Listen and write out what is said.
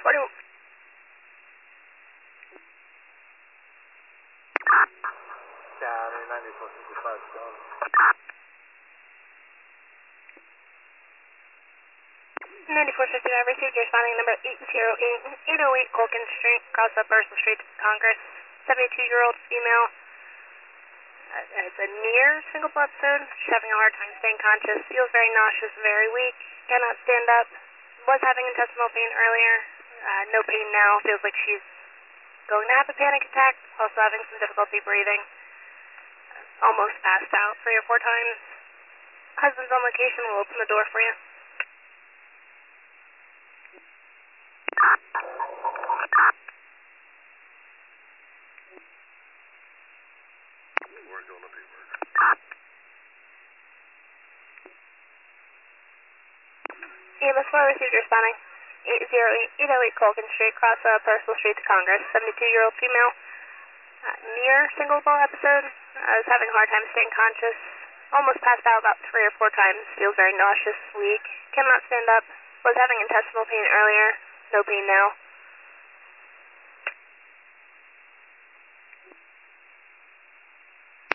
41. County 9465, John. 9459, received your responding number 808 Colgan Street, cross up Bursell Street to Congress. 72-year-old female. It's a near single blood episode. She's having a hard time staying conscious. Feels very nauseous, very weak. Cannot stand up. Was having intestinal pain earlier. No pain now. Feels like she's going to have a panic attack. Also having some difficulty breathing. Almost passed out 3 or 4 times. Husband's on location. We'll open the door for you. We're doing the paperwork. EMS 4 received your responding. 808 Colgan Street, cross Bursell Street to Congress. 72-year-old female. Near single ball episode. Was having a hard time staying conscious. Almost passed out about 3 or 4 times. Feels very nauseous, weak. Cannot stand up. Was having intestinal pain earlier. No pain now.